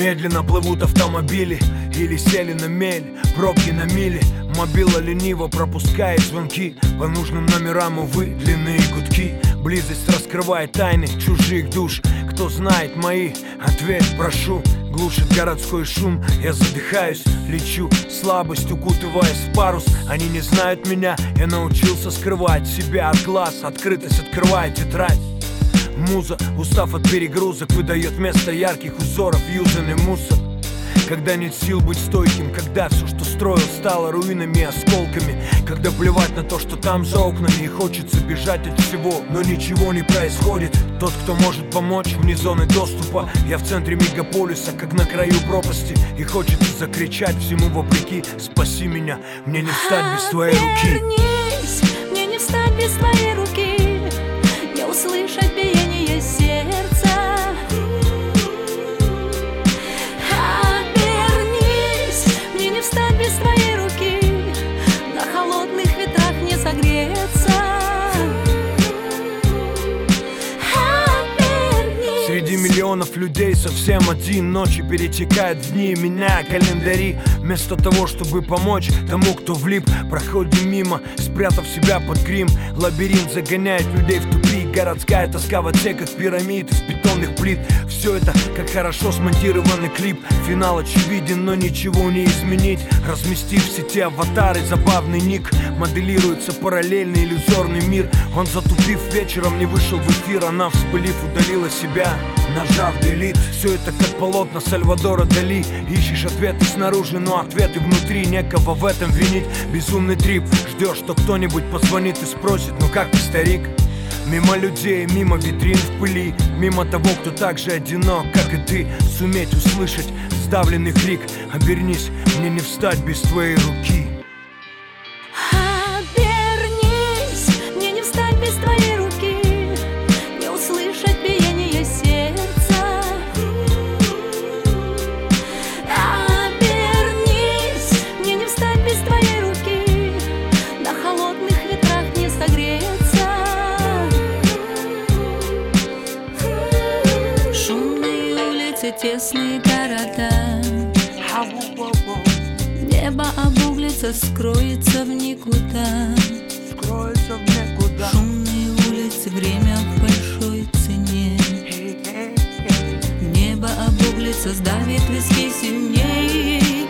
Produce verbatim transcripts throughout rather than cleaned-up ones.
Медленно плывут автомобили или сели на мель, пробки на мили. Мобила лениво пропускает звонки по нужным номерам, увы, длинные гудки. Близость раскрывает тайны чужих душ. Кто знает мои, ответь, прошу. Глушит городской шум, я задыхаюсь, лечу. Слабость, укутываясь в парус. Они не знают меня, я научился скрывать себя от глаз. Открытость открывает тетрадь. Муза, устав от перегрузок, выдает вместо ярких узоров юзанный мусор. Когда нет сил быть стойким, когда все, что строил, стало руинами и осколками. Когда плевать на то, что там за окнами, и хочется бежать от всего, но ничего не происходит. Тот, кто может помочь вне зоны доступа. Я в центре мегаполиса, как на краю пропасти, и хочется закричать всему вопреки: спаси меня, мне не встать без твоей руки. Обернись, мне не встать без твоей руки, не услышать биение сердца. Без твоей руки на холодных ветрах не согреться. Обернись. Среди миллионов людей совсем один. Ночи перетекают в дни, меняя календари. Вместо того, чтобы помочь тому, кто влип, проходим мимо, спрятав себя под грим. Лабиринт загоняет людей в тупик. Городская тоска в отсеках пирамид из бетонных плит. Все это как хорошо смонтированный клип. Финал очевиден, но ничего не изменить. Разместив в сети аватары, забавный ник, моделируется параллельный иллюзорный мир. Он, затупив вечером, не вышел в эфир. Она, вспылив, удалила себя, нажав делит. Все это как полотна Сальвадора Дали. Ищешь ответы снаружи, но ответы внутри. Некого в этом винить, безумный трип. Ждешь, что кто-нибудь позвонит и спросит: ну как ты, старик? Мимо людей, мимо витрин в пыли, мимо того, кто так же одинок, как и ты. Суметь услышать сдавленный крик: обернись, мне не встать без твоей руки. Обернись, мне не встать без твоей руки, не услышать биение сердца. Обернись, мне не встать без твоей руки, на холодных ветрах не согреться. Тесные города, небо обуглится, скроется в никуда. Скроется в никуда. Шумные улицы, время в большой цене. Небо обуглится, сдавит виски сильней.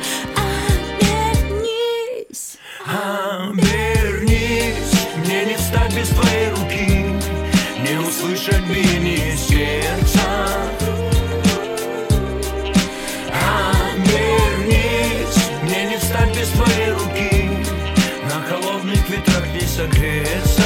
Обернись, обернись, мне не встать без твоей руки, не услышать биение сердца. Без твоей руки на холодных ветрах не согреться.